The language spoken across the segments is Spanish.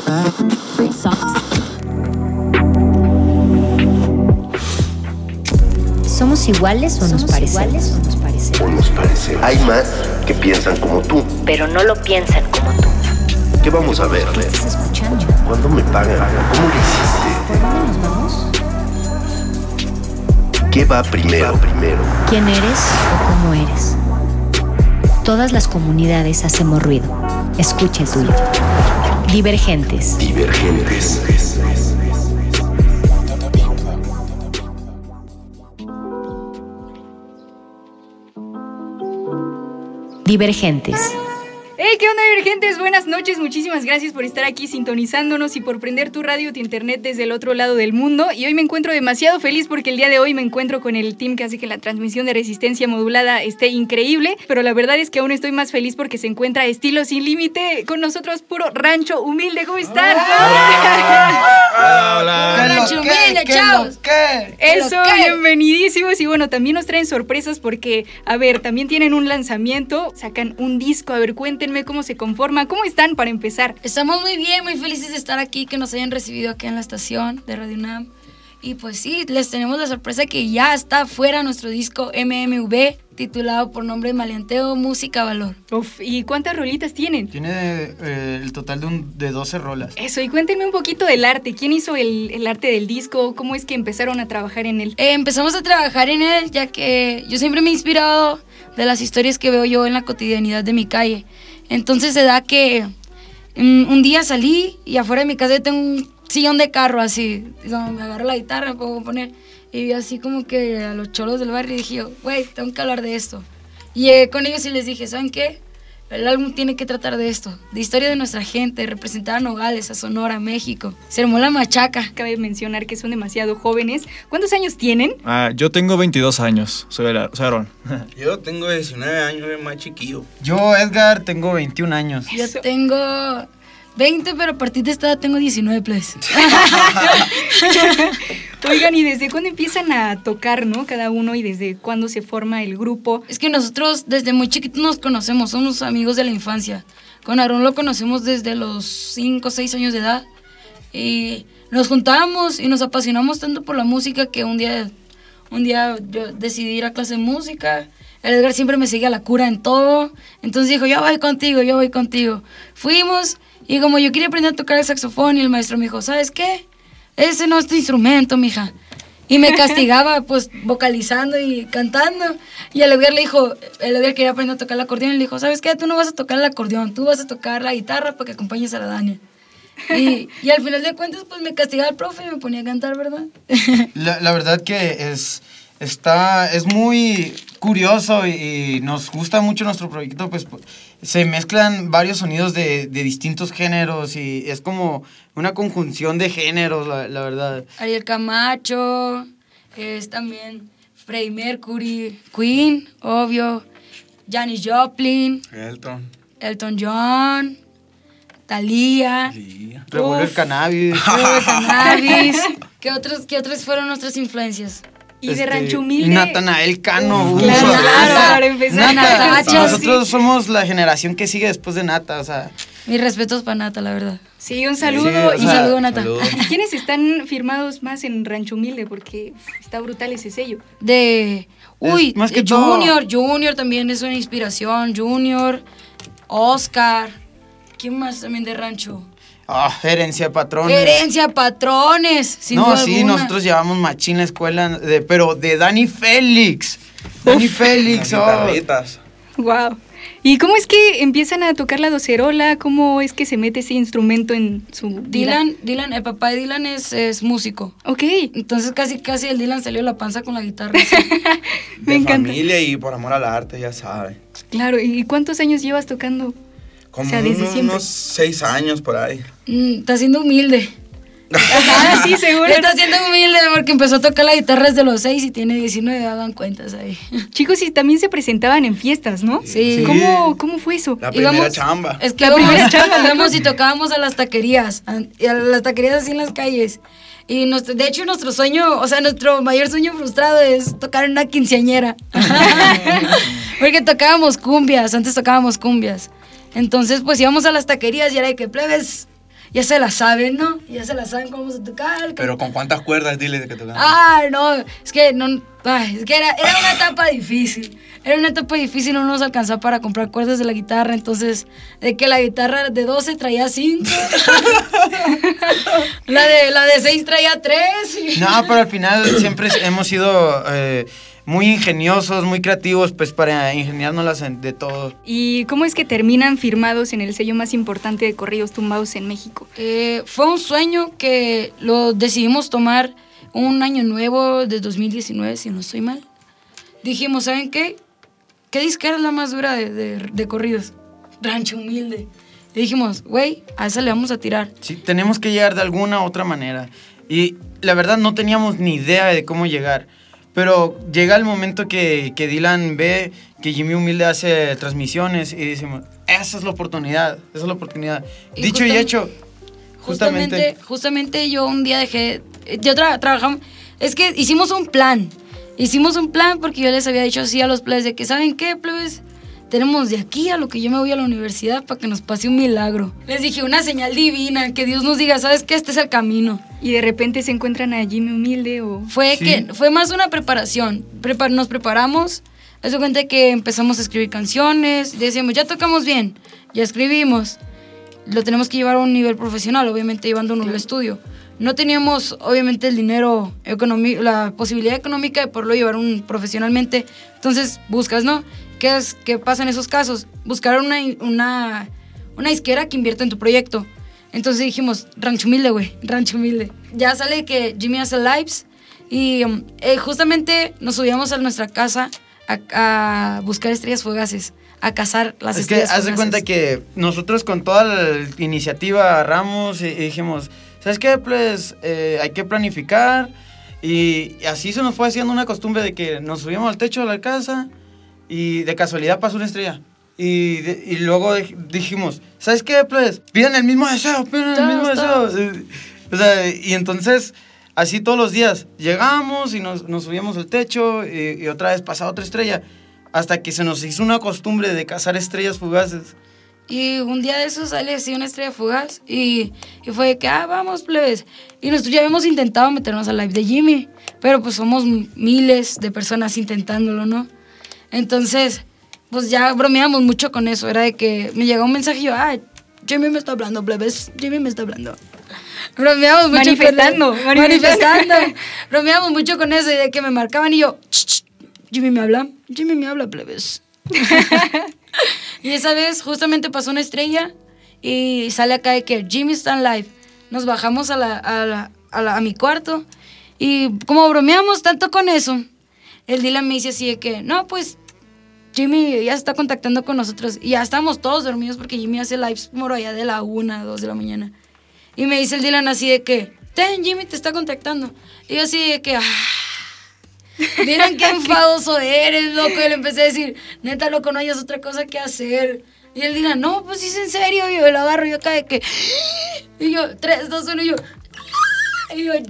¿Somos iguales o nos parecemos? Hay más que piensan como tú. Pero no lo piensan como tú. ¿Qué vamos a ver? ¿Qué estás escuchando? ¿Cuándo me pagan? ¿Cómo lo hiciste? ¿Por dónde nos vamos? ¿Qué va primero? ¿Quién eres o cómo eres? Todas las comunidades hacemos ruido. Escucha el tuyo. Divergentes. Divergentes. ¡Hey! ¿Qué onda, Divergentes? Buenas noches, muchísimas gracias por estar aquí sintonizándonos y por prender tu radio, tu internet desde el otro lado del mundo. Y hoy me encuentro demasiado feliz porque el día de hoy me encuentro con el team que hace que la transmisión de Resistencia Modulada esté increíble. Pero la verdad es que aún estoy más feliz porque se encuentra Estilo Sin Límite con nosotros, puro Rancho Humilde. ¿Cómo están? Hola. Rancho Humilde, chavos. Eso, bienvenidísimos. Y bueno, también nos traen sorpresas porque, a ver, también tienen un lanzamiento, sacan un disco. A ver, cuéntenme cómo se conforma. ¿Cómo están para empezar? Estamos muy bien, muy felices de estar aquí, que nos hayan recibido aquí en la estación de Radio UNAM. Y pues sí, les tenemos la sorpresa que ya está fuera nuestro disco MMV, titulado por nombre de Maleanteo, Música Valor. Uf, ¿y cuántas rolitas tienen? Tiene el total de 12 rolas. Eso, y cuéntenme un poquito del arte. ¿Quién hizo el arte del disco? ¿Cómo es que empezaron a trabajar en él? Empezamos a trabajar en él, ya que yo siempre me he inspirado de las historias que veo yo en la cotidianidad de mi calle. Entonces se da que un día salí y afuera de mi casa yo tengo un sillón de carro así, donde me agarro la guitarra, me puedo poner, y vi así como que a los cholos del barrio y dije yo, güey, tengo que hablar de esto. Y llegué con ellos y les dije, ¿saben qué? El álbum tiene que tratar de esto, de historia de nuestra gente, representar a Nogales, a Sonora, México. Se armó la machaca. Cabe mencionar que son demasiado jóvenes. ¿Cuántos años tienen? Yo tengo 22 años, soy Aaron. Yo tengo 19 años, soy más chiquillo. Yo, Edgar, tengo 21 años. Yo tengo 20, pero a partir de esta edad tengo 19, pues. Oigan, ¿y desde cuándo empiezan a tocar, no? Cada uno, y desde cuándo se forma el grupo. Es que nosotros desde muy chiquitos nos conocemos, somos amigos de la infancia. Con Aarón lo conocemos desde los 5 o 6 años de edad. Y nos juntábamos y nos apasionamos tanto por la música que un día yo decidí ir a clase de música. El Edgar siempre me seguía la cura en todo. Entonces dijo, yo voy contigo. Fuimos y como yo quería aprender a tocar el saxofón y el maestro me dijo, ¿sabes qué? Ese no es tu instrumento, mija. Y me castigaba, pues, vocalizando y cantando. Y el Edgar quería aprender a tocar el acordeón y le dijo, ¿sabes qué? Tú no vas a tocar el acordeón, tú vas a tocar la guitarra para que acompañes a la Dania. Y al final de cuentas, pues, me castigaba el profe y me ponía a cantar, ¿verdad? La verdad que es muy curioso y nos gusta mucho nuestro proyecto, pues se mezclan varios sonidos de distintos géneros y es como una conjunción de géneros, la verdad. Ariel Camacho, es también Freddie Mercury, Queen, obvio, Janis Joplin, Elton John, Thalía, Revolver Cannabis. ¿Qué otras fueron nuestras influencias? Y de Rancho Humilde. Natanael Cano. Claro, para empezar. Nosotros somos la generación que sigue después de Nata, o sea. Mis respetos para Nata, la verdad. Sí, un saludo. Sí, un saludo, Nata. Saludo. ¿Quiénes están firmados más en Rancho Humilde? Porque está brutal ese sello. Más que todo. Junior también es una inspiración. Junior, Oscar. ¿Quién más también de Rancho? Herencia Patrones. Herencia Patrones, sin duda sí, alguna. nosotros llevamos machín la escuela, pero de Dani Félix. Guitarritas. Wow. ¿Y cómo es que empiezan a tocar la docerola? ¿Cómo es que se mete ese instrumento en su vida? Dylan, el papá de Dylan es músico. Ok. Entonces casi el Dylan salió la panza con la guitarra. Me encanta. Familia y por amor al arte, ya sabe. Claro, ¿y cuántos años llevas tocando? Como desde siempre. unos 6 años por ahí. Está siendo humilde. Sí, seguro. Está siendo humilde porque empezó a tocar la guitarra desde los 6 y tiene 19, hagan cuentas ahí. Chicos, y también se presentaban en fiestas, ¿no? Sí. ¿Cómo fue eso? La primera chamba. Es que íbamos y tocábamos a las taquerías, así en las calles. Y de hecho nuestro sueño, o sea, nuestro mayor sueño frustrado es tocar en una quinceañera. Porque antes tocábamos cumbias. Entonces pues íbamos a las taquerías y era de que plebes, ya se la saben, ¿no? Ya se la saben cómo vamos a tocar. Pero ¿con cuántas cuerdas? Dile que tocamos. No, es que era una etapa difícil. Era una etapa difícil, no nos alcanzaba para comprar cuerdas de la guitarra, entonces, de que la guitarra de 12 traía 5, la de 6 traía 3. No, pero al final siempre hemos sido muy ingeniosos, muy creativos, pues para ingeniárnoslas de todo. ¿Y cómo es que terminan firmados en el sello más importante de corridos tumbados en México? Fue un sueño que lo decidimos tomar un año nuevo de 2019, si no estoy mal. Dijimos, ¿saben qué? ¿Qué disquera es la más dura de corridos? Rancho Humilde. Y dijimos, güey, a esa le vamos a tirar. Sí, tenemos que llegar de alguna u otra manera. Y la verdad no teníamos ni idea de cómo llegar. Pero llega el momento que Dylan ve que Jimmy Humilde hace transmisiones y decimos, esa es la oportunidad, esa es la oportunidad. Y dicho y hecho, Justamente yo un día dejé, trabajamos, es que hicimos un plan porque yo les había dicho así a los plebes de que, ¿saben qué, plebes? Tenemos de aquí a lo que yo me voy a la universidad para que nos pase un milagro. Les dije, una señal divina, que Dios nos diga, ¿sabes qué? Este es el camino. ¿Y de repente se encuentran a Jimmy Humilde o...? Fue más una preparación. Nos preparamos, haz de cuenta que empezamos a escribir canciones, decíamos, ya tocamos bien, ya escribimos. Lo tenemos que llevar a un nivel profesional, obviamente llevándonos al estudio. No teníamos, obviamente, el dinero, la posibilidad económica de poderlo llevar profesionalmente. Entonces, buscas, ¿no? ¿Qué pasa en esos casos? Buscar una disquera que invierta en tu proyecto. Entonces dijimos, Rancho Humilde, güey, Rancho Humilde. Ya sale que Jimmy hace lives y justamente nos subíamos a nuestra casa a buscar estrellas fugaces, a cazar las estrellas fugaces. Es que haz de cuenta que nosotros con toda la iniciativa agarramos y dijimos, ¿sabes qué? Pues hay que planificar y así se nos fue haciendo una costumbre de que nos subíamos al techo de la casa y de casualidad pasó una estrella. Y luego dijimos, ¿sabes qué? Pues pidan el mismo deseo, O sea, y entonces, así todos los días, llegamos y nos subíamos al techo y otra vez pasaba otra estrella, hasta que se nos hizo una costumbre de cazar estrellas fugaces. Y un día de eso sale así una estrella fugaz y fue de que, vamos, plebes. Y nosotros ya habíamos intentado meternos al live de Jimmy, pero pues somos miles de personas intentándolo, ¿no? Entonces, pues ya bromeamos mucho con eso. Era de que me llegó un mensaje y yo, Jimmy me está hablando, plebes, Jimmy me está hablando. Bromeamos mucho manifestando. Bromeamos mucho con eso y de que me marcaban y yo, Jimmy me habla, plebes. Y esa vez justamente pasó una estrella y sale acá de que Jimmy está en live. Nos bajamos a mi cuarto y como bromeamos tanto con eso, el Dylan me dice así de que, no, pues Jimmy ya se está contactando con nosotros y ya estamos todos dormidos porque Jimmy hace lives por allá de la 1, 2 de la mañana. Y me dice el Dylan así de que, Jimmy te está contactando. Y yo así de que, miren qué enfadoso eres, loco. Y le empecé a decir, neta, loco, no hayas otra cosa que hacer. Y él dirá, no, pues sí es en serio. Y yo lo agarro y yo acá de que, y yo, 3, 2, 1, y yo, y yo,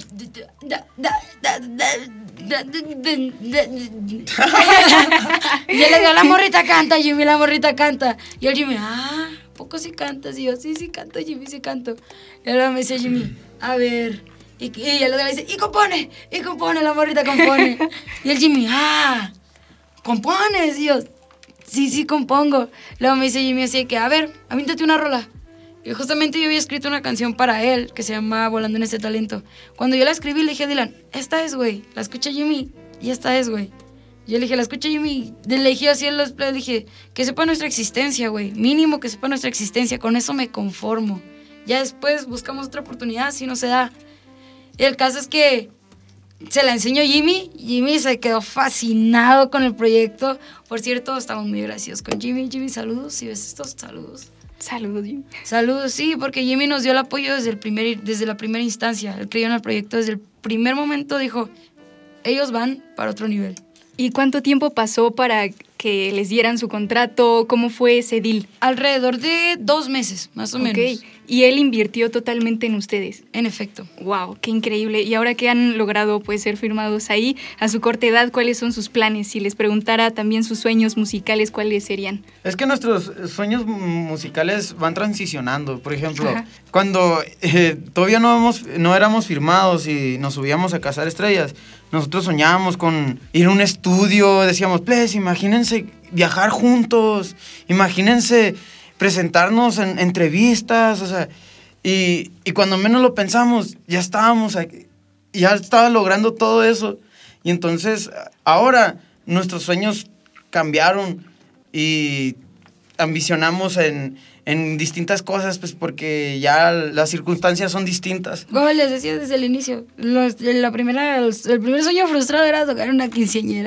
y yo le digo, la morrita canta, Jimmy, la morrita canta. Y el Jimmy, ¿poco sí cantas? Y yo, sí canto, Jimmy, sí canto. Y luego me dice Jimmy, a ver. Y el otro le dice, y compone, la morrita compone. Y el Jimmy, ¿compones? Y yo, sí, compongo. Luego me dice Jimmy así que, a ver, avíntate una rola. Y justamente yo había escrito una canción para él que se llama Volando en este talento. Cuando yo la escribí, le dije a Dylan, esta es, güey. La escucha Jimmy y esta es, güey. Yo le dije, la escucha Jimmy. Le dije así a los players, le dije, que sepa nuestra existencia, güey. Mínimo que sepa nuestra existencia. Con eso me conformo. Ya después buscamos otra oportunidad, si no se da. Y el caso es que se la enseñó Jimmy. Jimmy se quedó fascinado con el proyecto. Por cierto, estamos muy agradecidos con Jimmy. Jimmy, saludos. Si ves estos, saludos. Saludos, Jimmy. Saludos, sí, porque Jimmy nos dio el apoyo desde la primera instancia. Él creyó en el proyecto desde el primer momento. Dijo, ellos van para otro nivel. ¿Y cuánto tiempo pasó para que les dieran su contrato? ¿Cómo fue ese deal? Alrededor de 2 meses, más o menos. y él invirtió totalmente en ustedes. En efecto. Wow, qué increíble. Y ahora que han logrado pues ser firmados ahí, a su corta edad, ¿cuáles son sus planes? Si les preguntara también sus sueños musicales, ¿cuáles serían? Es que nuestros sueños musicales van transicionando. Por ejemplo, Ajá. cuando todavía no éramos firmados y nos subíamos a cazar estrellas, nosotros soñábamos con ir a un estudio, decíamos, pues, imagínense viajar juntos, imagínense presentarnos en entrevistas, o sea, y cuando menos lo pensamos, ya estábamos aquí, ya estaba logrando todo eso. Y entonces, ahora nuestros sueños cambiaron y ambicionamos en distintas cosas, pues porque ya las circunstancias son distintas. Como les decía desde el inicio, el primer sueño frustrado era tocar una quinceañera.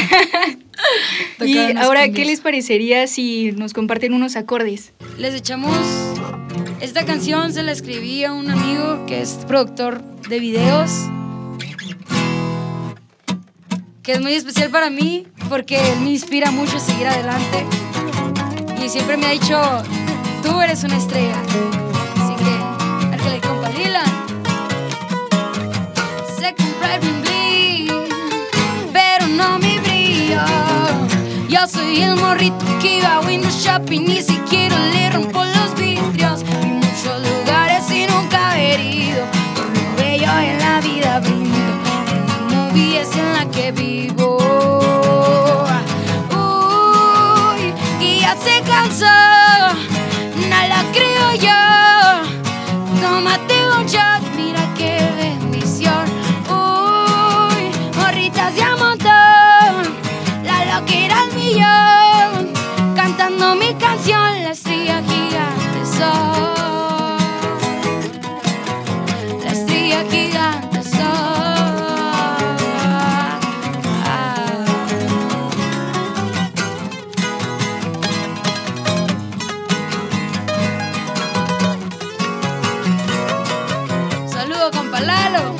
Y ahora, ¿qué les parecería si nos comparten unos acordes? Les echamos... Esta canción se la escribí a un amigo que es productor de videos, que es muy especial para mí porque él me inspira mucho a seguir adelante y siempre me ha dicho, tú eres una estrella. Así que, árgale, compa, Dylan. Sé comprar bling bling, pero no mi brillo. Yo soy el morrito que iba a window shopping, ni siquiera le rompo los vidrios. Vi muchos lugares y nunca he herido, por lo bello en la vida brindo. En la movie es en la que vivo. Uy, y ya se cansó, no la creo yo. Tómate un shot, mira qué bendición. Uy, morritas de a montón, la loquera al millón, cantando mi canción, la estrella gigante soy. La estrella gigante soy. Saludo, compa Lalo.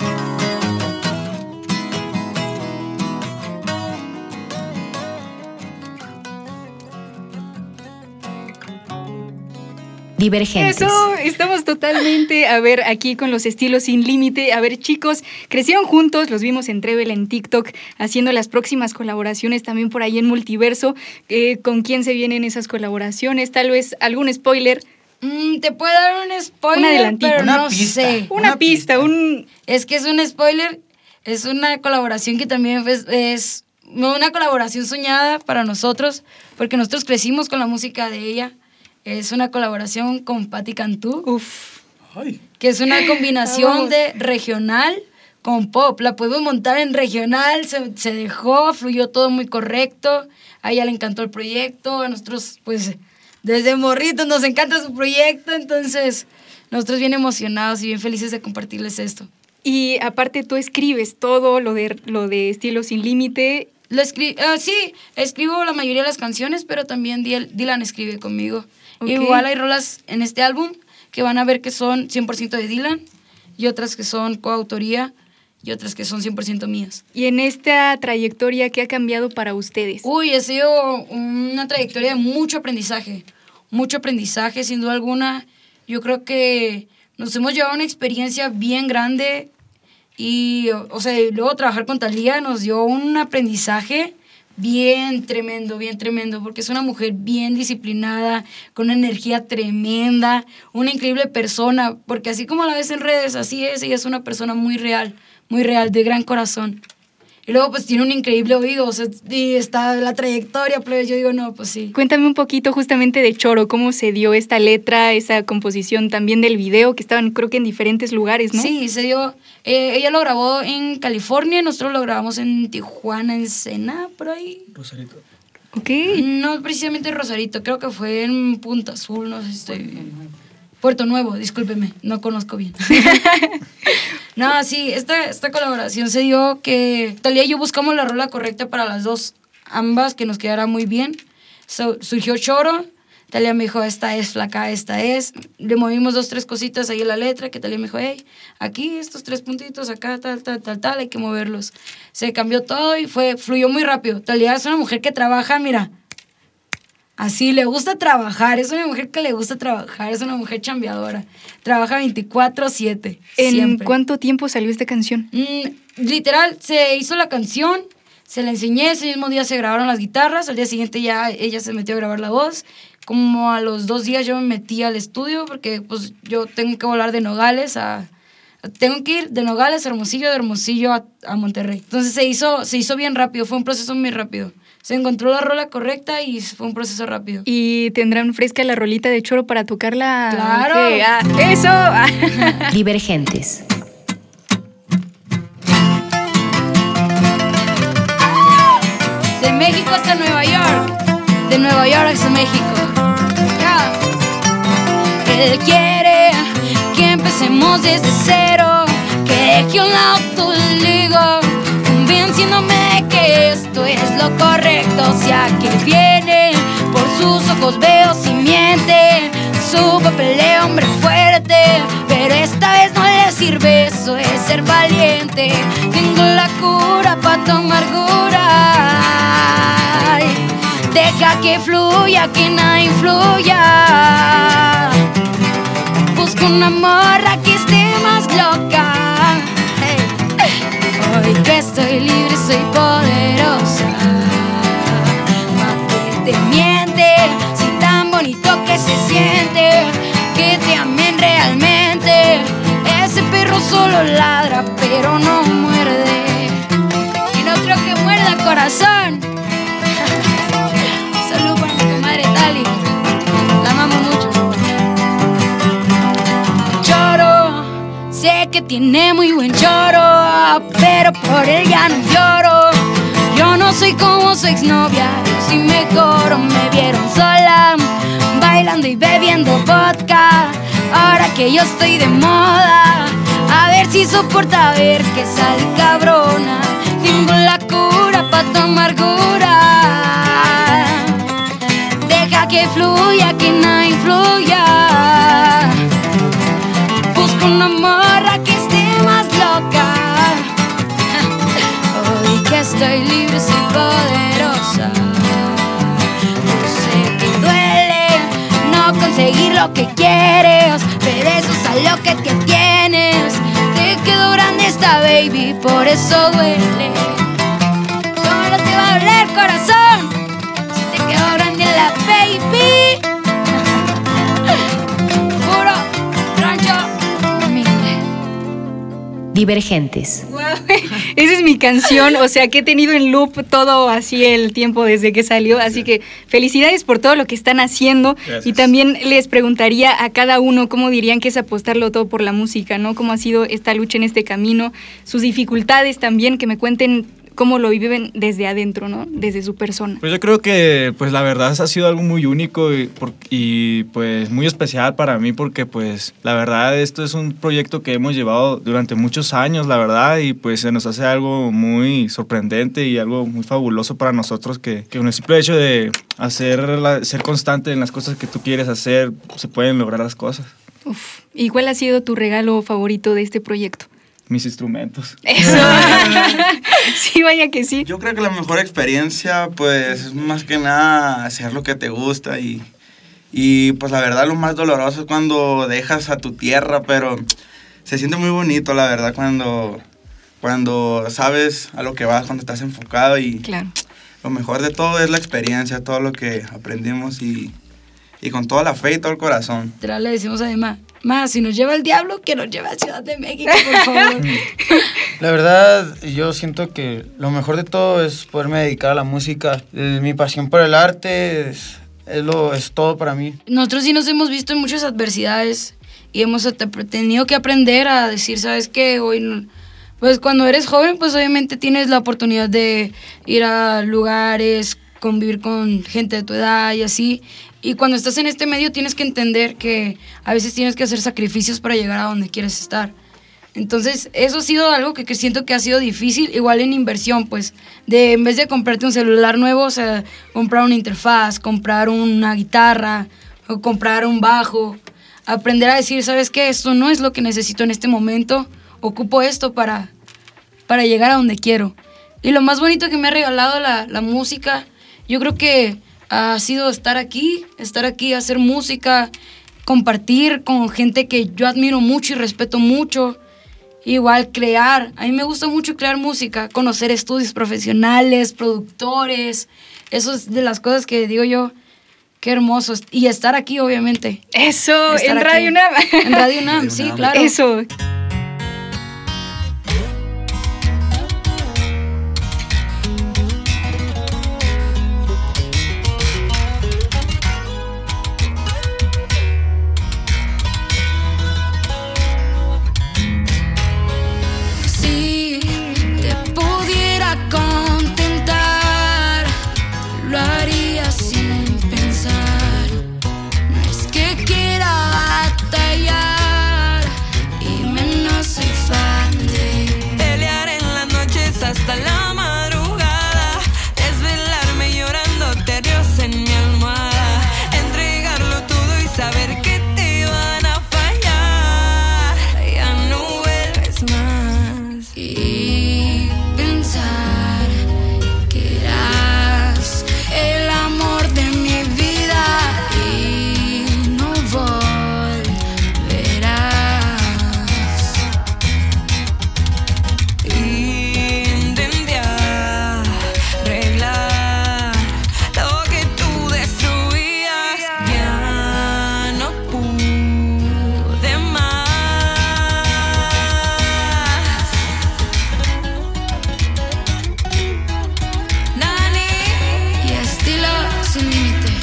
Divergentes. Eso, estamos totalmente, a ver, aquí con los estilos sin límite. A ver, chicos, crecieron juntos, los vimos en Trevel, en TikTok, haciendo las próximas colaboraciones también por ahí en Multiverso. ¿Con quién se vienen esas colaboraciones? Tal vez algún spoiler. Te puedo dar un spoiler, Un adelantito. pero Una no pista. sé. Una pista, Es que es un spoiler, es una colaboración que también es una colaboración soñada para nosotros, porque nosotros crecimos con la música de ella. Es una colaboración con Patti Cantú, Uf. Ay. que es una combinación Vamos. de regional con pop. La podemos montar en regional, se dejó, fluyó todo muy correcto. A ella le encantó el proyecto, a nosotros, pues, desde morritos nos encanta su proyecto, entonces nosotros bien emocionados y bien felices de compartirles esto. Y aparte tú escribes todo lo de Estilo Sin Límite. Sí, escribo la mayoría de las canciones, pero también Dylan escribe conmigo. Ok. Igual hay rolas en este álbum que van a ver que son 100% de Dylan y otras que son coautoría y otras que son 100% mías. Y en esta trayectoria, ¿qué ha cambiado para ustedes? Uy, ha sido una trayectoria de mucho aprendizaje sin duda alguna. Yo creo que nos hemos llevado una experiencia bien grande y, o sea, luego trabajar con Thalía nos dio un aprendizaje bien tremendo, porque es una mujer bien disciplinada, con una energía tremenda, una increíble persona, porque así como la ves en redes, así es, ella es una persona muy real, de gran corazón. Y luego pues tiene un increíble oído, o sea, y está la trayectoria, pero yo digo, no, pues sí. Cuéntame un poquito justamente de Choro, cómo se dio esta letra, esa composición también del video, que estaban creo que en diferentes lugares, ¿no? Sí, se dio, ella lo grabó en California, nosotros lo grabamos en Tijuana, en Sena, por ahí. Rosarito. Ok. No precisamente en Rosarito, creo que fue en Punta Azul, no sé si estoy... Puerto Nuevo, discúlpeme, no conozco bien. No, sí, esta colaboración se dio que Thalía y yo buscamos la rola correcta para las dos, ambas, que nos quedara muy bien. Surgió Choro, Thalía me dijo, esta es flaca, esta es. Le movimos 2, 3 cositas ahí en la letra, que Thalía me dijo, hey, aquí estos 3 puntitos, acá, tal, hay que moverlos. Se cambió todo y fluyó muy rápido. Thalía es una mujer que trabaja, mira, Así, le gusta trabajar, es una mujer que le gusta trabajar, es una mujer chambeadora. Trabaja 24/7, ¿En siempre. cuánto tiempo salió esta canción? Literal, se hizo la canción, se la enseñé, ese mismo día se grabaron las guitarras, al día siguiente ya ella se metió a grabar la voz. Como a los 2 días yo me metí al estudio porque pues yo tengo que volar de Nogales tengo que ir de Nogales a Hermosillo, de Hermosillo a Monterrey. Entonces se hizo bien rápido, fue un proceso muy rápido. Se encontró la rola correcta y fue un proceso rápido. ¿Y tendrán fresca la rolita de Choro para tocarla? ¡Claro! ¿Qué? ¡Eso! Divergentes. De México hasta Nueva York, de Nueva York hasta México. Yeah. Él quiere que empecemos desde cero, que deje a un lado todo el ego, convenciéndome que esto es lo correcto. O sea que viene, por sus ojos veo si miente, su papel de hombre fuerte, pero esta vez no le sirve, eso es ser valiente. Tengo la cura pa' tu amargura. Ay, deja que fluya, que nada influya. Busco una morra que esté más loca. Hey. Hoy que estoy libre soy poderosa. ¿Pa' qué te miente? Si tan bonito que se siente que te amen realmente. Ese perro solo ladra pero no muerde, y no creo que muerda corazón. Salud para mi comadre Tali, la amamos mucho. Choro, sé que tiene muy buen choro, pero por él ya no lloro. Yo no soy como su exnovia, yo sí mejor. Me vieron sola, bailando y bebiendo vodka. Ahora que yo estoy de moda, a ver si soporta ver que sale cabrona. Tengo la cura pa' tu amargura. Deja que fluya, que nada influya. Busco una morra que esté más loca. Hoy que estoy libre soy poderosa. Yo sé que duele no conseguir lo que quieres, pero eso es a lo que te atienes. Te quedó grande esta baby, por eso duele. ¿Cómo no te va a doler, corazón? Si te quedó grande la baby. Puro rancho humilde. Divergentes. Wow, esa es mi canción, o sea que he tenido en loop todo así el tiempo desde que salió, así que felicidades por todo lo que están haciendo. Gracias. Y también les preguntaría a cada uno cómo dirían que es apostarlo todo por la música, ¿no? Cómo ha sido esta lucha en este camino, sus dificultades también, que me cuenten cómo lo viven desde adentro, ¿no? Desde su persona. Pues yo creo que pues la verdad ha sido algo muy único y pues muy especial para mí porque pues la verdad esto es un proyecto que hemos llevado durante muchos años, la verdad, y pues se nos hace algo muy sorprendente y algo muy fabuloso para nosotros que con el simple hecho de ser constante en las cosas que tú quieres hacer, se pueden lograr las cosas. Uf. ¿Y cuál ha sido tu regalo favorito de este proyecto? Mis instrumentos. Eso. Sí, vaya que sí. Yo creo que la mejor experiencia, pues, es más que nada hacer lo que te gusta y pues, la verdad, lo más doloroso es cuando dejas a tu tierra, pero se siente muy bonito, la verdad, cuando sabes a lo que vas, cuando estás enfocado y Claro. lo mejor de todo es la experiencia, todo lo que aprendimos y con toda la fe y todo el corazón. Le decimos a Emma, si nos lleva el diablo, que nos lleve a Ciudad de México, por favor. La verdad, yo siento que lo mejor de todo es poderme dedicar a la música. Mi pasión por el arte es todo para mí. Nosotros sí nos hemos visto en muchas adversidades y hemos tenido que aprender a decir, ¿sabes qué? Hoy no. Pues cuando eres joven, pues obviamente tienes la oportunidad de ir a lugares, convivir con gente de tu edad y así. Y cuando estás en este medio tienes que entender que a veces tienes que hacer sacrificios para llegar a donde quieres estar. Entonces, eso ha sido algo que siento que ha sido difícil, igual en inversión, pues, en vez de comprarte un celular nuevo, o sea, comprar una interfaz, comprar una guitarra, o comprar un bajo, aprender a decir, ¿sabes qué? Esto no es lo que necesito en este momento, ocupo esto para llegar a donde quiero. Y lo más bonito que me ha regalado la música, yo creo que ha sido estar aquí, hacer música, compartir con gente que yo admiro mucho y respeto mucho. Igual crear, a mí me gusta mucho crear música, conocer estudios profesionales, productores, eso es de las cosas que digo yo, qué hermoso. Y estar aquí, obviamente. Eso, Estar en aquí. Radio UNAM. En Radio UNAM, sí, claro. Eso. Si te pudiera contentar, lo haría sin pensar. No es que quiera batallar y menos soy fan de Pelear en las noches hasta la madrugada, desvelarme llorando Dios en mi almohada, entregarlo todo y saber que te van a fallar, ya no vuelves más. y pensar que eras el amor de mi vida y no volverás. Intenté arreglar lo que tú destruías, ya no pude más. Nani, Y estilo sin límite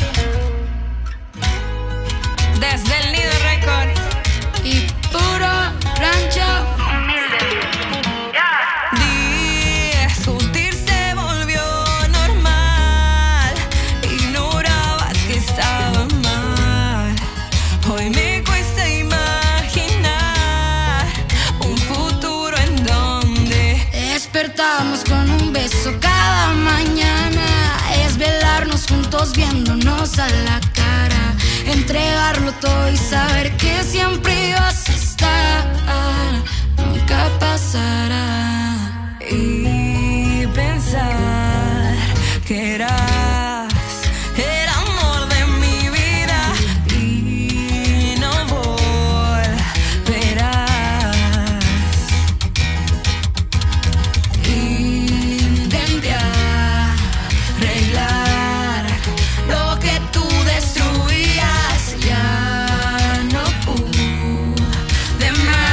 desde el Nido Records. y puro rancho. Discutir se volvió normal, ignorabas que estaba mal. Hoy me cuesta imaginar un futuro en donde Despertamos con un beso cada mañana, es velarnos juntos viéndonos a la cara, entregarlo todo y saber que siempre ibas a estar, nunca pasará. y pensar que eras el amor de mi vida y no volverás. Intenté arreglar lo que tú destruías, ya no pude más.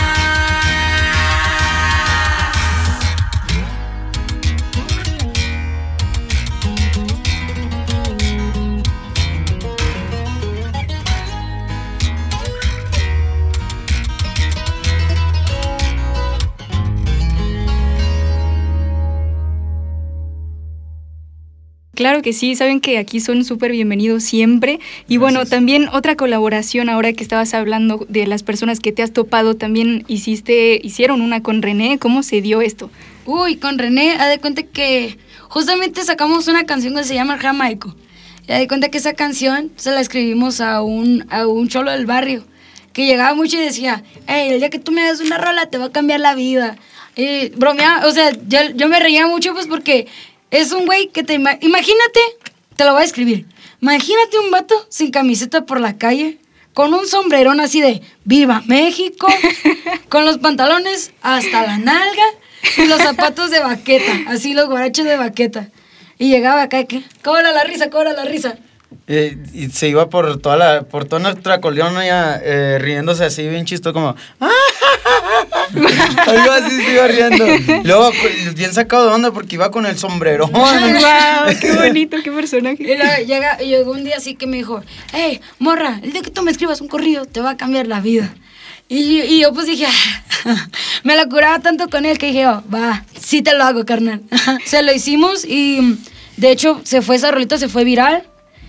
Claro que sí, saben que aquí son súper bienvenidos siempre. Y bueno, también otra colaboración ahora que estabas hablando de las personas que te has topado, también hicieron una con René. ¿Cómo se dio esto? Uy, con René, haz de cuenta que justamente sacamos una canción que se llama Jamaico. Y haz de cuenta que esa canción se la escribimos a un cholo del barrio que llegaba mucho y decía, hey, el día que tú me hagas una rola te va a cambiar la vida. Y bromeaba, o sea, yo me reía mucho pues porque es un güey que imagínate, te lo voy a escribir. Imagínate un vato sin camiseta por la calle, con un sombrerón así de ¡Viva México! Con los pantalones hasta la nalga y los zapatos de baqueta, así los guarachos de baqueta. Y llegaba acá, ¿qué? Cobra la risa, cobra la risa. Y se iba por toda nuestra colonia riéndose así bien chistoso como algo así se iba riendo. Luego bien sacado de onda porque iba con el sombrero. ¡Wow! ¡Qué bonito! ¡Qué personaje! Y luego llegó un día así que me dijo, hey, morra, el día que tú me escribas un corrido te va a cambiar la vida. Y yo pues dije, me la curaba tanto con él que dije, oh, va, sí te lo hago, carnal. Se lo hicimos y de hecho esa rolita se fue viral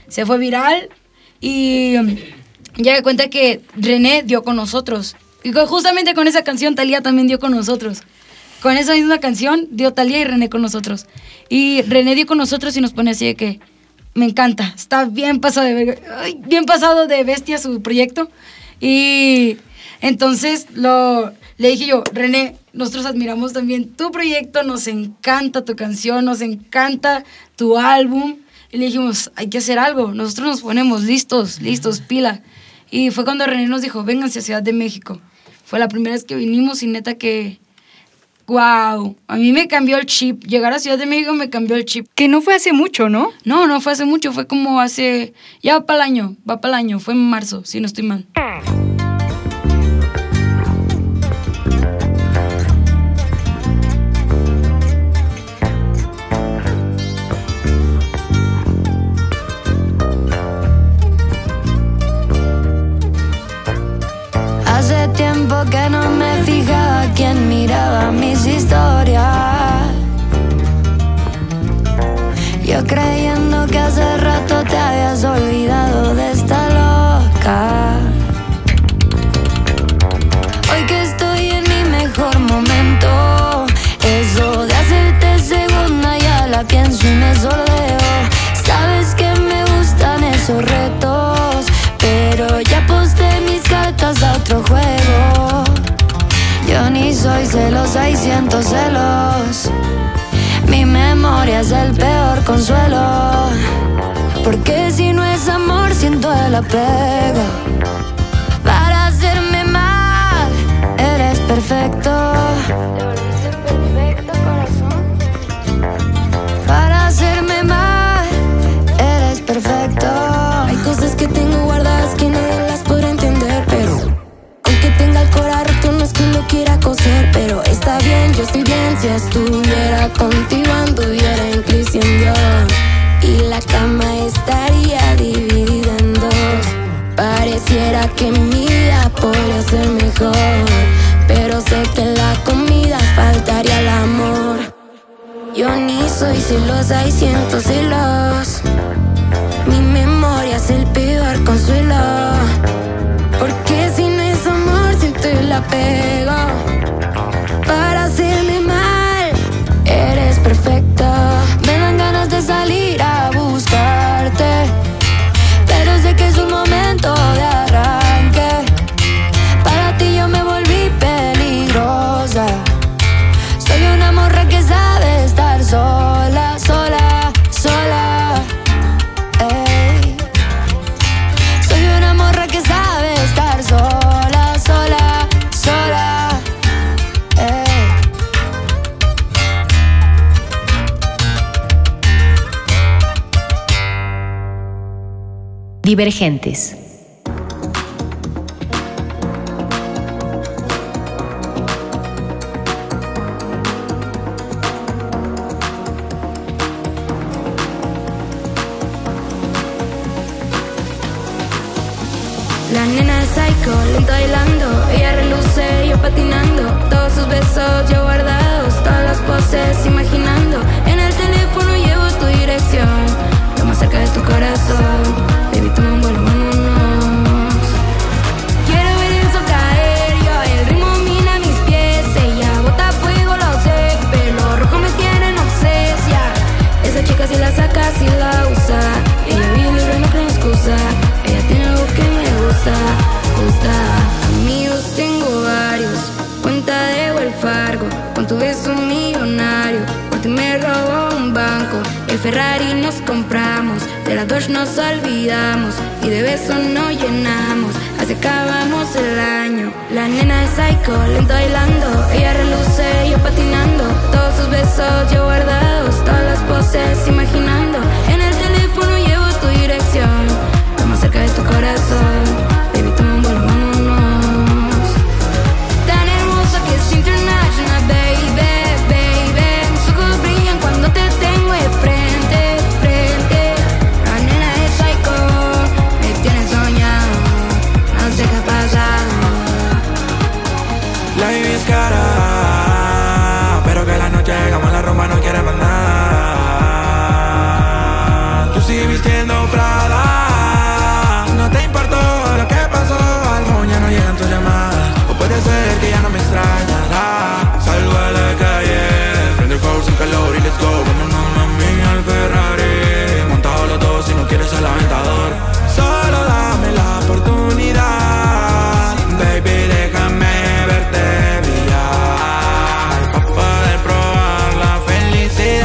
y ya de cuenta que René dio con nosotros. Y justamente con esa canción Thalía también dio con nosotros. Con esa misma canción dio Thalía y René con nosotros. Y René dio con nosotros y nos pone así de que me encanta, está bien pasado bien pasado de bestia su proyecto. Y entonces le dije yo, René, nosotros admiramos también tu proyecto, nos encanta tu canción, nos encanta tu álbum. Y le dijimos, hay que hacer algo. Nosotros nos ponemos listos, pila. Y fue cuando René nos dijo, vénganse a Ciudad de México. Fue la primera vez que vinimos y neta que... ¡Wow! A mí me cambió el chip. Llegar a Ciudad de México me cambió el chip. Que no fue hace mucho, ¿no? No fue hace mucho. Fue como hace... Ya va para el año. Fue en marzo, si no estoy mal. Hace tiempo que no me fijaba quién miraba mis historias. Yo creyendo que hace rato te habías olvidado de esta loca. Hoy que estoy en mi mejor momento, eso de hacerte segunda ya la pienso y me sordeo. Sabes que me gustan esos retos, pero ya posté mis cartas a otro juego. Yo ni soy celosa y siento celos. Mi memoria es el peor consuelo, porque si no es amor siento el apego. Para hacerme mal eres perfecto. Te volviste perfecto, corazón. Para hacerme mal eres perfecto. Hay cosas que tengo guardadas que nadie las podrá entender, pero aunque tenga el corazón roto no es que lo quiera coser. Pero está bien, yo estoy bien. Si estuviera contigo anduviera en crisis en Dios, y la cama estaría dividida en dos. Pareciera que mi vida podría ser mejor, pero sé que en la comida faltaría el amor. Yo ni soy celosa y siento celos. Mi memoria es el peor consuelo, porque si no es amor siento el apego. Para hacerme mal eres perfecta. Me dan ganas de salir a buscarte, pero sé que es un momento de arranque. Para ti yo me volví peligrosa. Soy una morra que sabe estar sola, sola, sola. Ey. Soy una morra que sabe estar sola, sola, sola. Ey. Divergentes. La nena es psycho, lento bailando. Ella reluce, yo patinando. Todos sus besos yo guardados, todas las poses imaginando. En el teléfono llevo tu dirección, lo más cerca de tu corazón. Baby, toma un vuelo, vámonos. Quiero ver eso caer, yo el ritmo mina mis pies. Ella bota fuego, lo sé, pelo rojo me tiene en obsesia. Esa chica si la saca, si la usa. Ella vive libre, no cree excusa. Ella tiene algo que me gusta. Amigos tengo varios, cuenta de Wells Fargo. Con tu beso millonario, por ti me robó un banco. El Ferrari nos compramos, de la Dodge nos olvidamos, y de besos nos llenamos, así acabamos el año. La nena es psycho, lento bailando. Ella reluce, yo patinando. Todos sus besos yo guardados, todas las poses imaginando. En el teléfono llevo tu dirección, lo más cerca de tu corazón. Baby, toma un vuelo, vámonos. Tan hermosa que es international, baby, baby. Mis ojos brillan cuando te tengo de frente, frente. La nena es psycho, me tiene soñado, no sé qué ha pasado. La vida es cara, pero que la noche llegamos a la Roma no quiere más nada. Tú sigues vistiendo Prada, no te importó lo que pasó. Al phone ya no llegan tus llamadas, o puede ser que ya no me extrañas. Salgo a la calle, prende el cover sin calor y let's go. Vámonos mami al Ferrari, montado los dos si no quieres el aventador. Solo dame la oportunidad, baby, déjame verte brillar, para poder probar la felicidad.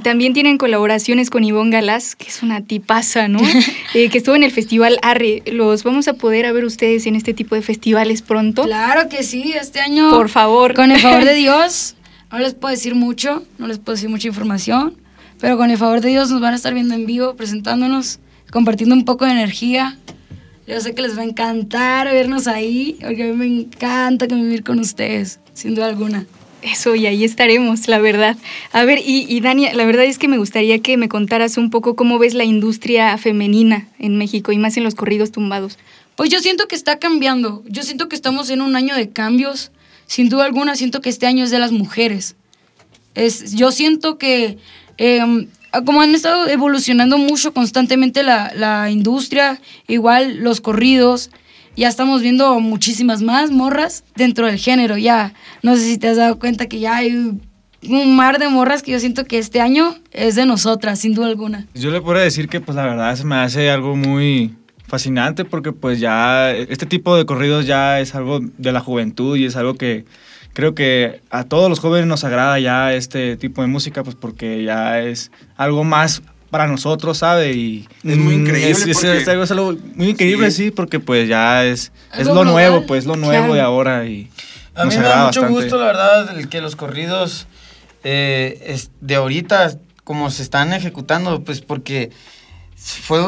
también tienen colaboraciones con Ivonne Galaz, que es una tipaza, ¿no? Que estuvo en el Festival Arre. ¿Los vamos a poder ver ustedes en este tipo de festivales pronto? Claro que sí, este año. Por favor. Con el favor de Dios, no les puedo decir mucho, no les puedo decir mucha información, pero con el favor de Dios nos van a estar viendo en vivo, presentándonos, compartiendo un poco de energía. Yo sé que les va a encantar vernos ahí, porque a mí me encanta convivir con ustedes, sin duda alguna. Eso, y ahí estaremos, la verdad. A ver, y Dania, la verdad es que me gustaría que me contaras un poco cómo ves la industria femenina en México y más en los corridos tumbados. Pues yo siento que está cambiando, yo siento que estamos en un año de cambios, sin duda alguna siento que este año es de las mujeres. Yo siento que como han estado evolucionando mucho constantemente la industria, igual los corridos, ya estamos viendo muchísimas más morras dentro del género, ya. No sé si te has dado cuenta que ya hay un mar de morras que yo siento que este año es de nosotras, sin duda alguna. Yo le puedo decir que pues la verdad se me hace algo muy fascinante porque pues ya este tipo de corridos ya es algo de la juventud y es algo que creo que a todos los jóvenes nos agrada ya este tipo de música pues porque ya es algo más para nosotros, ¿sabe? Y es muy increíble. Es algo muy increíble, sí, porque pues ya es lo nuevo, pues lo nuevo de ahora y a mí me da mucho gusto, la verdad, el que los corridos de ahorita, como se están ejecutando, pues porque fue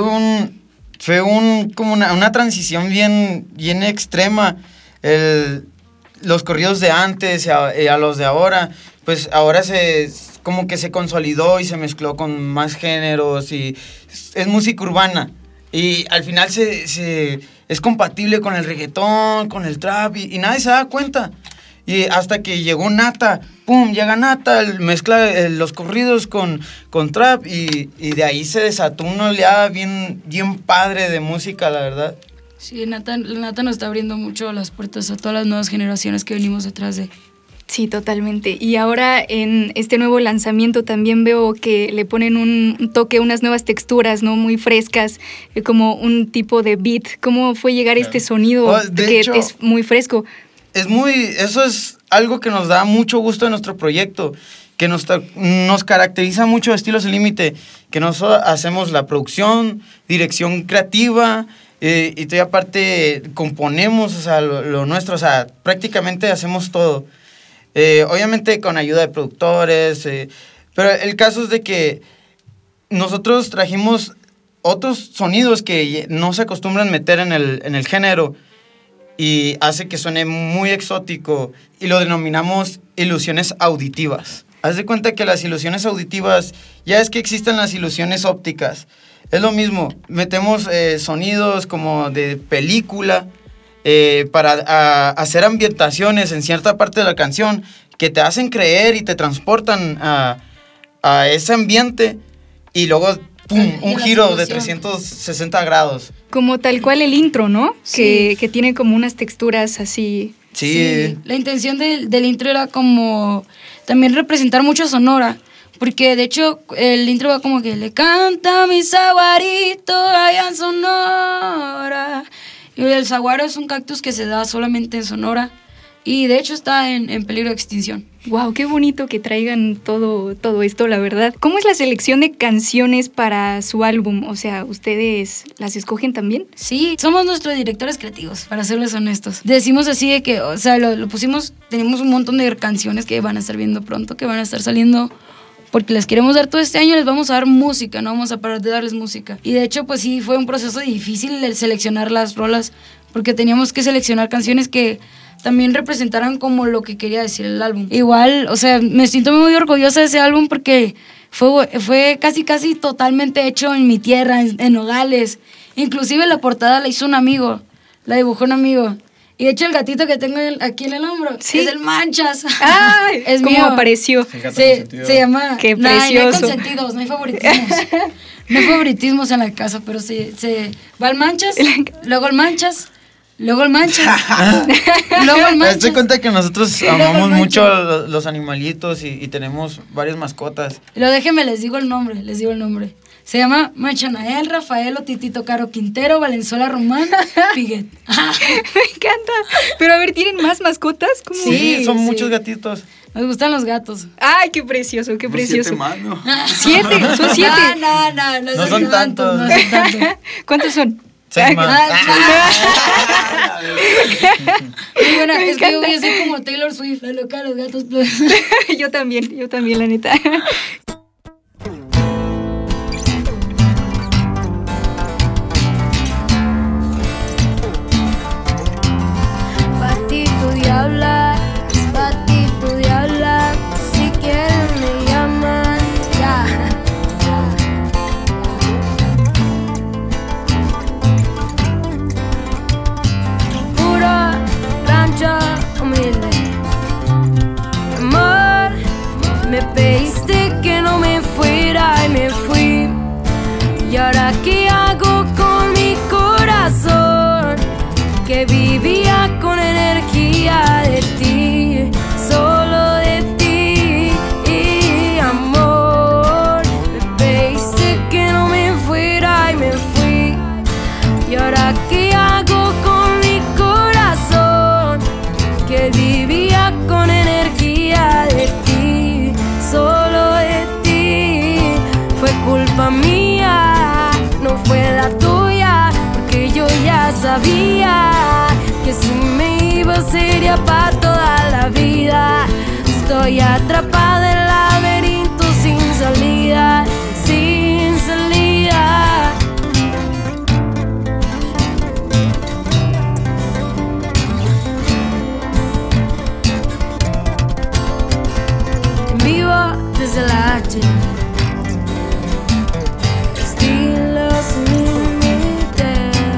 como una transición bien extrema. Los corridos de antes a los de ahora, pues ahora como que se consolidó y se mezcló con más géneros y es música urbana. Y al final es compatible con el reggaetón, con el trap y nadie se da cuenta. Y hasta que llegó Nata, ¡pum! Llega Nata, mezcla los corridos con trap y de ahí se desató una oleada bien padre de música, la verdad. Sí, Nata nos está abriendo mucho las puertas a todas las nuevas generaciones que venimos detrás de. Sí, totalmente. Y ahora en este nuevo lanzamiento también veo que le ponen un toque, unas nuevas texturas, ¿no? Muy frescas, como un tipo de beat. ¿Cómo fue llegar este sonido que hecho, es muy fresco? Eso es algo que nos da mucho gusto en nuestro proyecto, que nos caracteriza mucho Estilos Sin Límite, que nosotros hacemos la producción, dirección creativa, y todavía aparte componemos, o sea, lo nuestro, o sea, prácticamente hacemos todo. Obviamente con ayuda de productores, pero el caso es de que nosotros trajimos otros sonidos que no se acostumbran meter en el género y hace que suene muy exótico y lo denominamos ilusiones auditivas. Haz de cuenta que las ilusiones auditivas, ya es que existen las ilusiones ópticas, es lo mismo, metemos sonidos como de película, para hacer ambientaciones en cierta parte de la canción que te hacen creer y te transportan a ese ambiente y luego ¡pum! Un giro de 360 grados. Como tal cual el intro, ¿no? Sí. Que tiene como unas texturas así. Sí. La intención del intro era como también representar mucho Sonora. Porque de hecho el intro va como que le canta mi saguarito allá en Sonora. Y el saguaro es un cactus que se da solamente en Sonora y de hecho está en peligro de extinción. Wow, qué bonito que traigan todo esto, la verdad. ¿Cómo es la selección de canciones para su álbum? O sea, ¿ustedes las escogen también? Sí, somos nuestros directores creativos, para serles honestos. Decimos así de que, o sea, lo pusimos, tenemos un montón de canciones que van a estar viendo pronto, que van a estar saliendo porque les queremos dar todo este año, les vamos a dar música, no vamos a parar de darles música. Y de hecho, pues sí, fue un proceso difícil el seleccionar las rolas, porque teníamos que seleccionar canciones que también representaran como lo que quería decir el álbum. Igual, o sea, me siento muy orgullosa de ese álbum porque fue casi totalmente hecho en mi tierra, en Nogales. Inclusive la portada la hizo un amigo, la dibujó un amigo. Y de hecho el gatito que tengo aquí en el hombro es el Manchas. ¡Ay! Es ¿Cómo mío. apareció? Se llama... ¡Qué precioso! No hay consentidos, no hay favoritismos. No hay favoritismos en la casa, pero se va el Manchas, luego el Manchas, luego el Manchas, luego el Manchas. Te das cuenta que nosotros amamos mucho los animalitos y tenemos varias mascotas. Pero déjenme, les digo el nombre. Se llama Manchanael, Rafaelo, Titito Caro Quintero, Valenzuela Román, Piguet. Me encanta. Pero a ver, ¿tienen más mascotas? ¿Cómo? Sí, son muchos gatitos. Nos gustan los gatos. Ay, qué precioso, qué precioso. 7 más, ¿no? 7, son 7. No son tantos. No son tantos. ¿Cuántos son? 6 más. Y bueno, es que yo voy a ser como Taylor Swift, la loca de los gatos. Pues. Yo también, la neta. Patito diabla, si quieren me llaman, ya. Puro rancho humilde. Amor, me pediste que no me fuera y me fui. Y ahora qué hago con mi corazón, que vivía con energía de ti, solo de ti. Y amor, me pediste que no me fuera y me fui. Y ahora qué hago con mi corazón, que vivía con energía de ti, solo de ti. Fue culpa mía, no fue la tuya, porque yo ya sabía que si me iba sería para toda la vida. Estoy atrapada en laberinto sin salida, sin salida. En vivo desde la H. Estilo sin límite.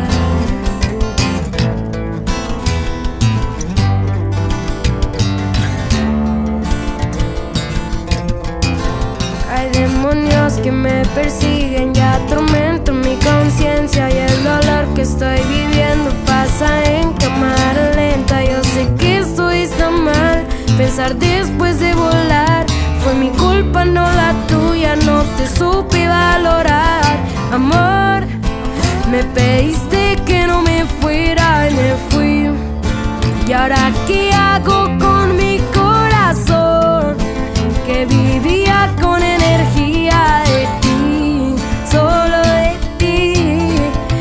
Hay demonios que me persiguen y atormentan mi conciencia, y el dolor que estoy viviendo pasa en cámara lenta. Yo sé que esto está mal, pensar después de volar. Fue mi culpa, no la tuya, no te supe valorar. Amor, me pediste que no me fuera y me fui. Y ahora qué hago con mi corazón, que vivía con energía de ti, solo de ti.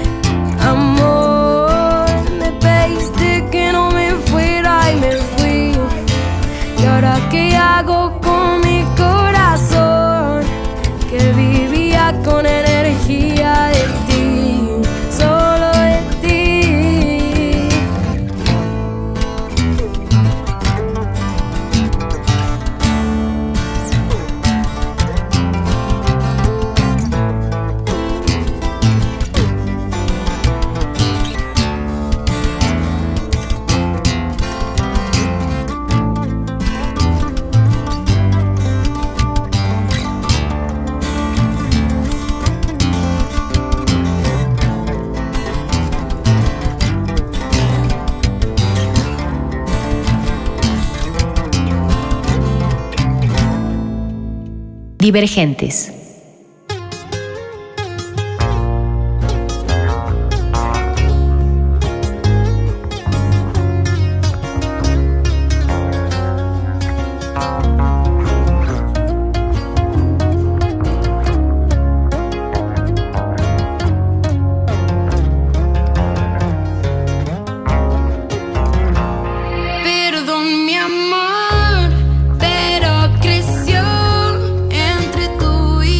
Amor, me pediste que no me fuera y me fui. Y ahora qué hago con mi corazón, que vivía con energía de ti, solo de ti. Divergentes. Perdón, mi amor, pero creció entre tú y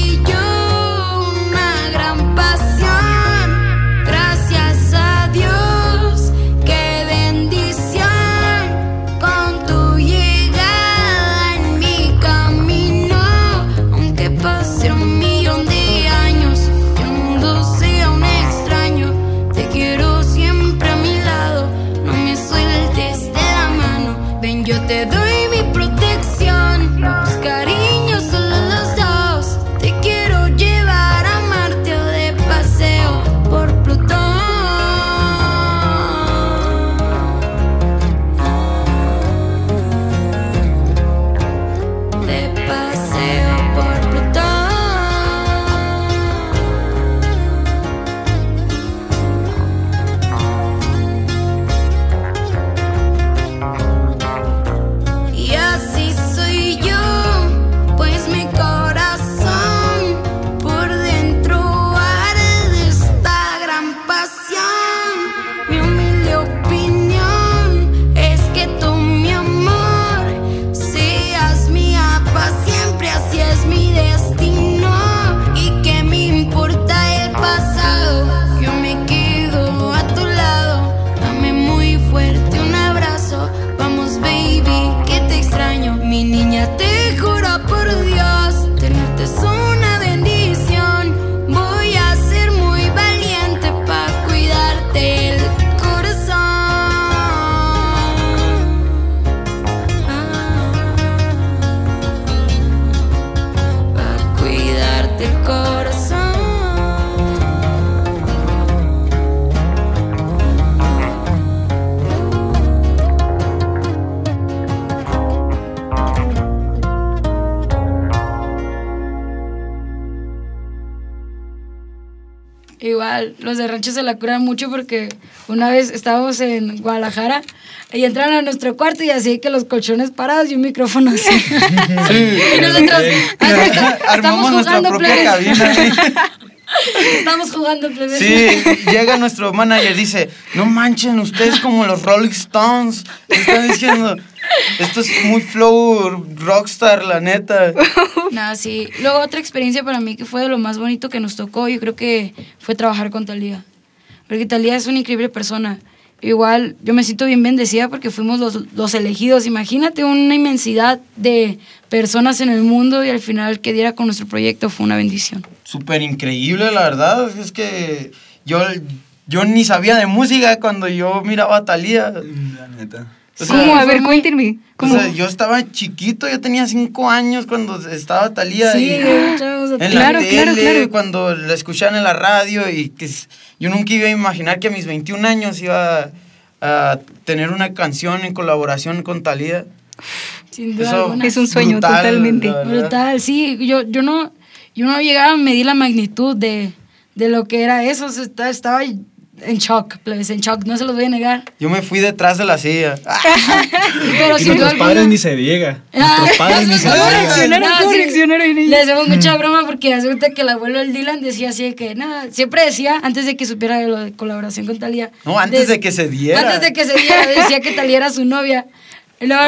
igual, los de rancho se la curan mucho porque una vez estábamos en Guadalajara y entraron a nuestro cuarto y así que los colchones parados y un micrófono así. Y nosotros armamos nuestra propia cabina. Estamos jugando, plebe. Sí, llega nuestro manager y dice, no manchen, ustedes como los Rolling Stones. Están diciendo, esto es muy flow rockstar, la neta. Nada, sí. Luego otra experiencia para mí que fue de lo más bonito que nos tocó, yo creo que fue trabajar con Thalía. Porque Thalía es una increíble persona. Igual yo me siento bien bendecida porque fuimos los elegidos. Imagínate una inmensidad de personas en el mundo y al final que diera con nuestro proyecto fue una bendición. Súper increíble, la verdad. Es que yo ni sabía de música cuando yo miraba a Thalía. La neta. ¿Cómo? A ver, cuéntenme. ¿Cómo? O sea, yo estaba chiquito, yo tenía 5 años cuando estaba Thalía. Sí, en la tele, cuando la escuchaban en la radio y que yo nunca iba a imaginar que a mis 21 años iba a tener una canción en colaboración con Thalía. Sin duda alguna. Es un sueño brutal, totalmente. Brutal, sí. Yo no llegaba a medir la magnitud de lo que era eso. O sea, estaba en shock, plebes, en shock, no se los voy a negar. Yo me fui detrás de la silla. Pero Y nuestros padres ni se diga. Nuestros padres ni se digan. ¿Cómo reaccionaron? Le hacemos mucha broma porque hace cuenta que el abuelo del Dylan decía así de que nada, siempre decía, antes de que supiera de lo de colaboración con Thalía. No, antes de que se diera. Antes de que se diera, decía que Thalía era su novia. Y luego,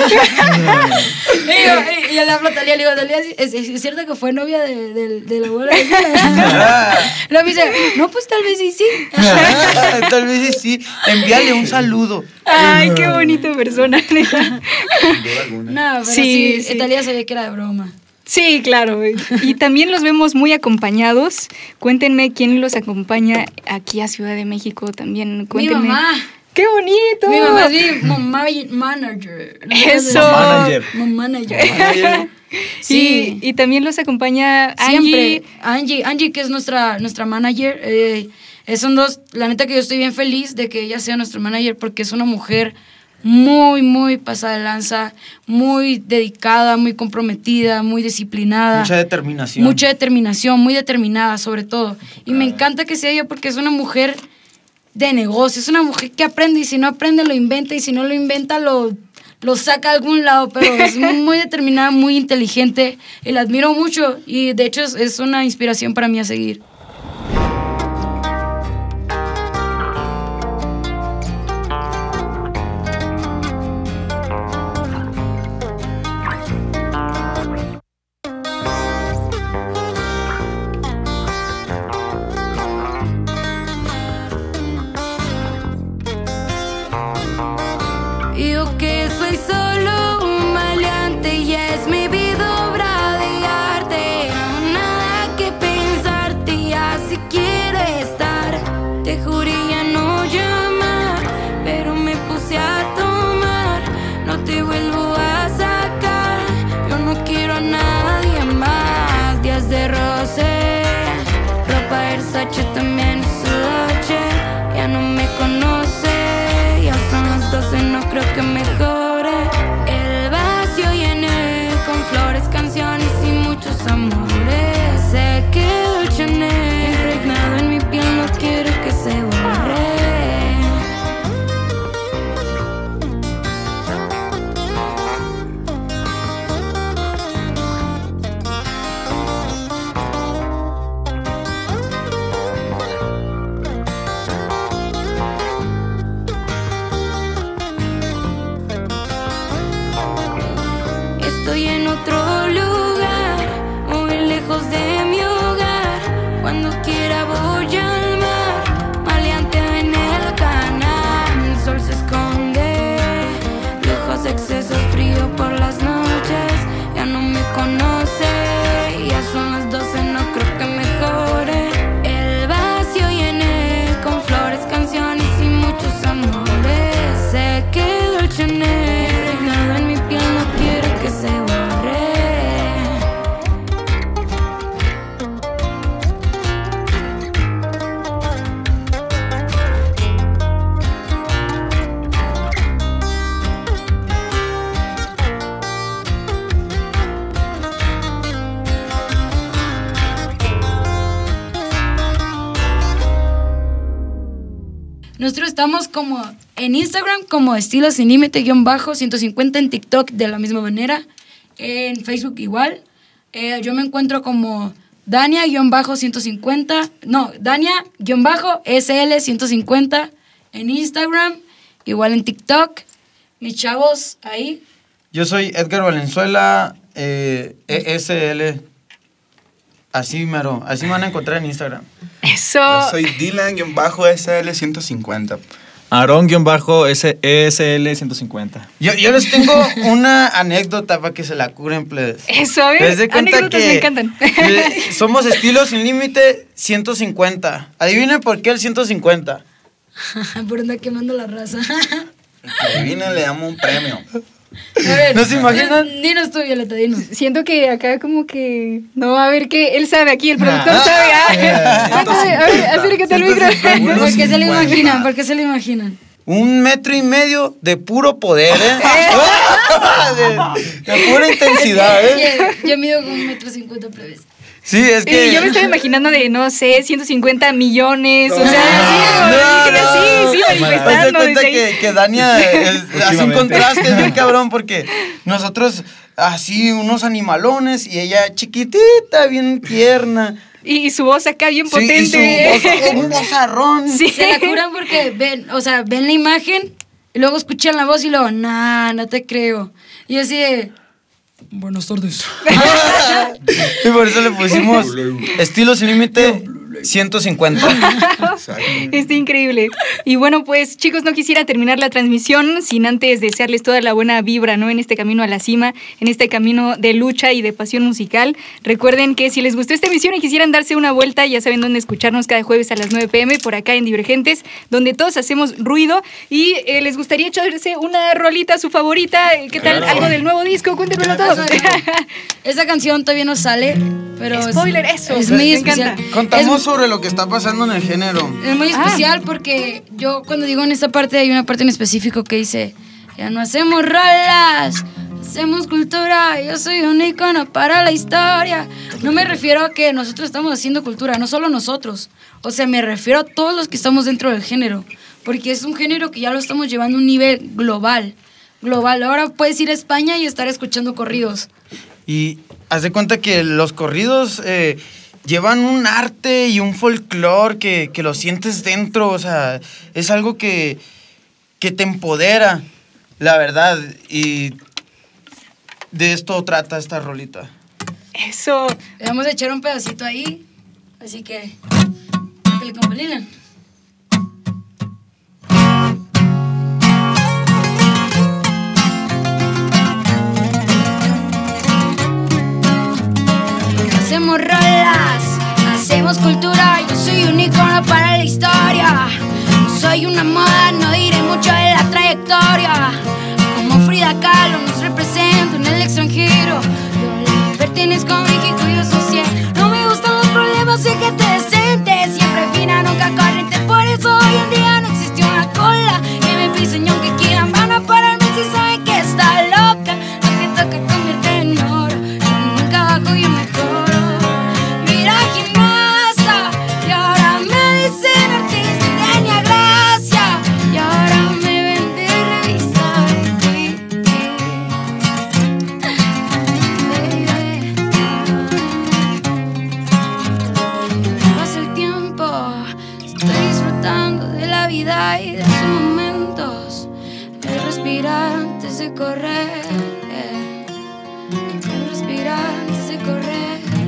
y yo le hablo a Thalía, le digo, Thalía, ¿es cierto que fue novia del abuelo del Dylan? Luego me dice, no, pues tal vez sí. Tal vez sí. Envíale un saludo. Ay, qué bonita persona. No, pero Sí. Thalía sabía que era de broma. Sí, claro. Y también los vemos muy acompañados. Cuéntenme quién los acompaña aquí a Ciudad de México también. Cuéntenme. Mi mamá. ¡Qué bonito! Mi mamá es mi manager. Eso. Mi manager. Sí. Y también los acompaña Siempre. Angie, que es nuestra manager. Son dos. La neta que yo estoy bien feliz de que ella sea nuestra manager porque es una mujer muy, muy pasada de lanza, muy dedicada, muy comprometida, muy disciplinada. Mucha determinación. Mucha determinación, muy determinada sobre todo. Y me encanta que sea ella porque es una mujer de negocio, es una mujer que aprende y si no aprende lo inventa y si no lo inventa lo saca a algún lado, pero es muy determinada, muy inteligente y la admiro mucho y de hecho es una inspiración para mí a seguir. Yo que soy solo un maleante y es mi vida obra de arte. No nada que pensarte y Nosotros estamos como en Instagram como Estilo Sin Límite _150, en TikTok de la misma manera, en Facebook igual. Yo me encuentro como Dania-150, no, Dania-SL150 en Instagram, igual en TikTok. Mis chavos ahí. Yo soy Edgar Valenzuela, ESL. Así mero, así me van a encontrar en Instagram. Eso. Yo soy Dylan-SL150. Aarón-ESL150. Yo les tengo una anécdota para que se la curen, plebes. Eso, a ver, Les de cuenta anécdotas me encantan. Somos Estilo Sin Límite 150. Adivinen por qué el 150. Por andar quemando la raza. Adivinen, le damos un premio. A ver, ¿No se imaginan? Dinos tú, Violeta, dinos. Siento que acá como que... No, a ver qué... Él sabe aquí, el productor sabe. A ver, acércate al micro. ¿Por qué se lo imaginan? ¿Por qué se lo imaginan? 1,5 metros de puro poder, ¿eh? de pura intensidad, ¿eh? Yo mido como 1,50 m, plebes. Sí, es que... Yo me estaba imaginando de, no sé, 150 millones, o sea, sí, Haz de manifestando cuenta desde ahí. que Dania hace un contraste bien cabrón, porque nosotros así unos animalones y ella chiquitita, bien tierna. Y su voz acá bien Sí, potente. y su voz, un vozarrón. Sí. Se la curan porque ven, o sea, ven la imagen y luego escuchan la voz y luego, no te creo. Y yo así de... Buenas tardes. Y por eso le pusimos Estilo Sin Límite 150. Está increíble. Y bueno, pues chicos, no quisiera terminar la transmisión sin antes desearles toda la buena vibra, ¿no? En este camino a la cima, en este camino de lucha y de pasión musical. Recuerden que si les gustó esta emisión y quisieran darse una vuelta, ya saben dónde escucharnos cada jueves a las 9 p.m. por acá en Divergentes, donde todos hacemos ruido. Y les gustaría echarse una rolita, su favorita. ¿Qué tal? Claro. Algo del nuevo disco, cuéntenmelo todo. Esa canción todavía no sale, pero... Spoiler, eso. Es Me muy encanta. especial. Contamos sobre lo que está pasando en el género. Es muy especial porque yo cuando digo en esta parte hay una parte en específico que dice, ya no hacemos rolas, hacemos cultura, yo soy un icono para la historia. No me refiero a que nosotros estamos haciendo cultura, no solo nosotros. O sea, me refiero a todos los que estamos dentro del género, porque es un género que ya lo estamos llevando a un nivel global. Ahora puedes ir a España y estar escuchando corridos. Y haz de cuenta que los corridos llevan un arte y un folclore que lo sientes dentro, o sea, es algo que te empodera, la verdad, y de esto trata esta rolita. Eso. Le vamos a echar un pedacito ahí, así que le combinan. Hacemos rolas, hacemos cultura, yo soy un icono para la historia. No soy una moda, no diré mucho de la trayectoria. Como Frida Kahlo nos represento en el extranjero. Yo le pertenezco a México, yo soy 100. No me gustan los problemas, soy gente decente, siempre fina, nunca corriente. Por eso hoy en día no existe una cola que me pisen y aunque quieran van a pararme si saben que está loca. Lo que toca convierte en oro, yo nunca bajo y mejoro. Y ahora me dicen artista, tenía gracia. Y ahora me ven de revista. Pasa el tiempo, estoy disfrutando de la vida y de sus momentos. El respirar antes de correr. El respirar antes de correr.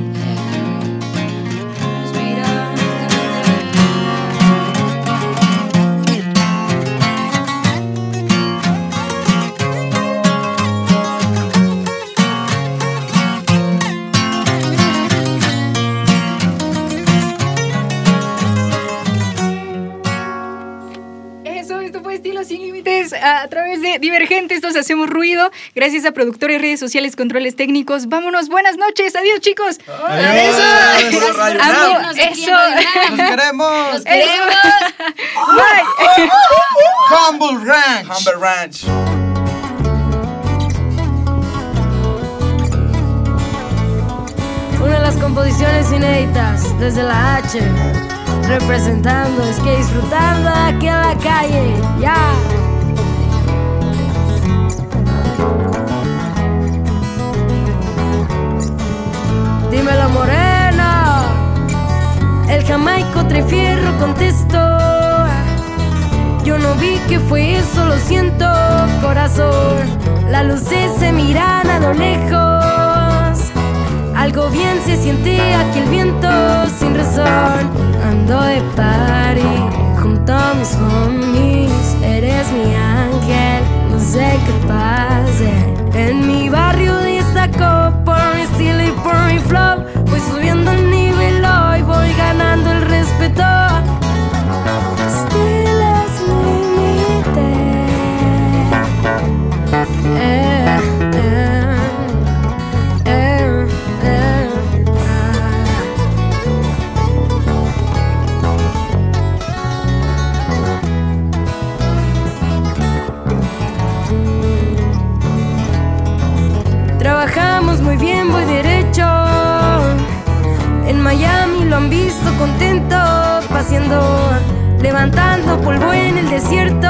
Sin Límites a través de Divergentes, todos hacemos ruido. Gracias a productores, redes sociales, controles técnicos. Vámonos, buenas noches, adiós chicos. Adiós. Eso. Amo, eso. ¡Los queremos! ¡Los queremos! Bye. Humble Ranch. Humber Ranch. Una de las composiciones inéditas desde la H. representando, es que disfrutando aquí en la calle, ya. Dímelo, morena. El jamaico trae fierro, contestó. Yo no vi que fue eso, lo siento, corazón. Las luces se miran a lo lejos. Algo bien se siente aquí el viento sin razón. Ando de party junto a mis homies. Eres mi ángel, no sé qué pase. En mi barrio destacó por mi estilo y por mi flow. Voy subiendo el nivel hoy, voy ganando el respeto. Estilo es límite. Trabajamos muy bien, voy derecho. En Miami lo han visto contento, paseando, levantando polvo en el desierto.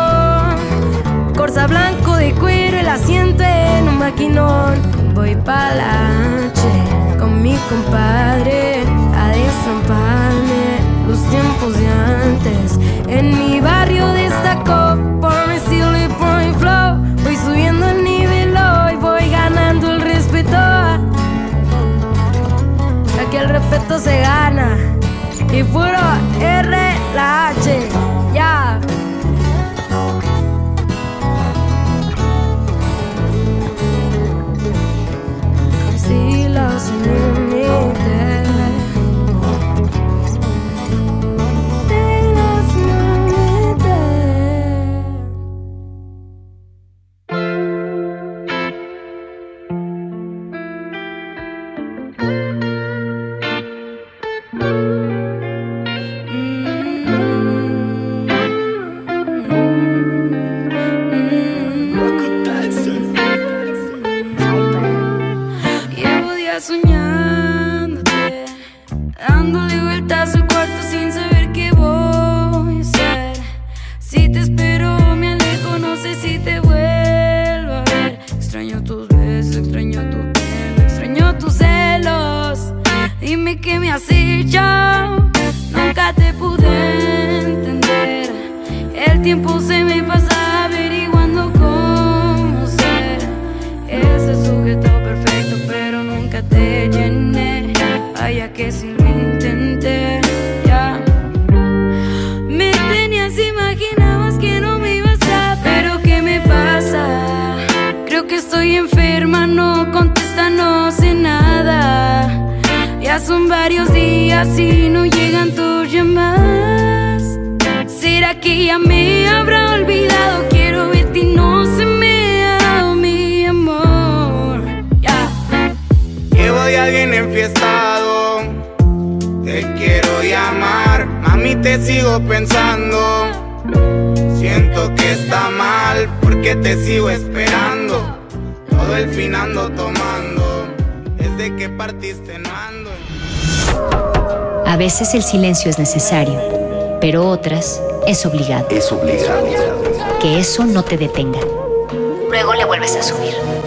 Corsa blanco de cuero, el asiento en un maquinón. Voy pa' la noche con mi compadre a destramparme los tiempos de antes. En mi barrio destacó por mi estilo y por mi flow. Voy subiendo el nivel hoy, voy ganando el respeto. Aquí el respeto se gana y puro R la H, ya. Si los límites. Soñándote, dándole vueltas al cuarto sin saber qué voy a hacer. Si te espero me alejo, no sé si te vuelvo a ver. Extraño tus besos, extraño tu pelo, extraño tus celos. Dime qué me has hecho, nunca te pude entender. El tiempo se me pasa averiguando cómo ser ese sujeto perfecto, pero nunca te llené. Vaya que si lo intenté, ya. Me tenías, imaginabas que no me ibas a. Pero ¿qué me pasa? Creo que estoy enferma, no contesta, no sé nada. Ya son varios días y no llegan tus llamadas. ¿Será que ya me habrá olvidado? Quiero verte y no se me ha dado mi amor, ya. Llevo de alguien enfiestado, te quiero llamar, mami te sigo pensando. Siento que está mal porque te sigo esperando. Todo el fin ando tomando, desde que partiste no ando. A veces el silencio es necesario, pero otras es obligado. Es obligado. Que eso no te detenga. Luego le vuelves a subir.